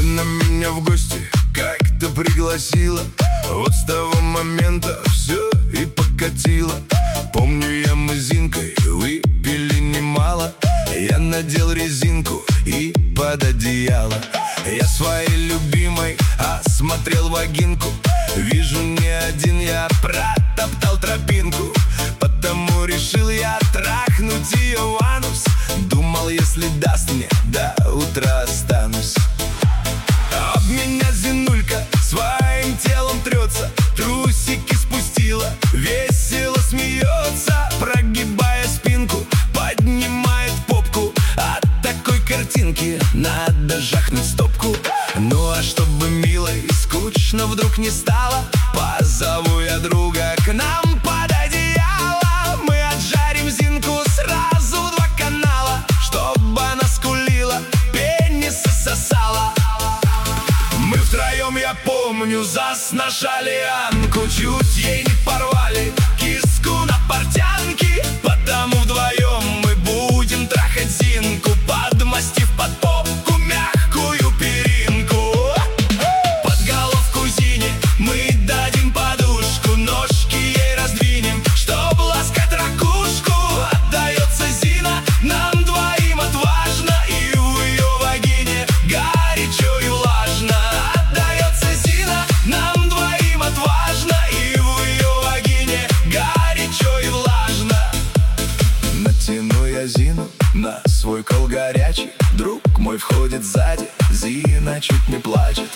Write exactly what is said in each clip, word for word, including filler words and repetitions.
Она меня в гости как-то пригласила. Вот с того момента все и покатило. Помню, я мы с Зинкой выпили немало. Я надел резинку и под одеяло. Я своей любимой осмотрел вагинку. Вижу, не один я протоптал тропинку. Потому решил я трахнуть ее в анус. Думал, если даст мне, до утра останусь. Об меня Зинулька своим телом трется, трусики спустила, весело смеется, прогибая спинку, поднимает попку. От такой картинки надо жахнуть стопку. Ну а чтобы мило и скучно вдруг не стало, позову я друга к нам под одеяло. Мы отжарим Зинку сразу в два канала, чтобы она скулила, пенисы сосала. Мы втроем, я помню, засношали Анку, чуть ей не порвали киску на портянке. Потому вдвоем мы будем трахать Зинку, подмастив под попку мягкую перинку. Под головку Зине мы дадим подушку, ножки ей раздвинем, чтоб ласкать ракушку. Отдается Зина нам двоим отважно, и в ее вагине горячо и влажно. Отдается Зина нам двоим отважно, и в ее вагине горячо и влажно. Натяну я Зину на свой кол горячий. Друг мой входит сзади, Зина чуть не плачет.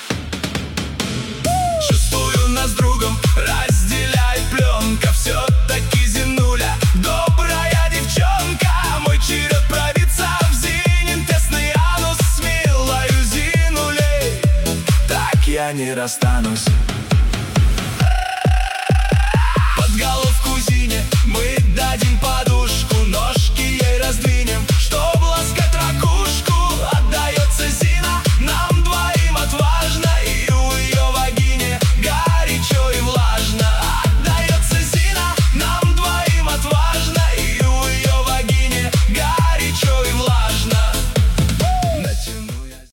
Шестую нас с другом разделяет пленка. Все-таки Зинуля добрая девчонка. Мой черед пробиться в Зинин тесный анус. С милою Зинулей так я не расстанусь.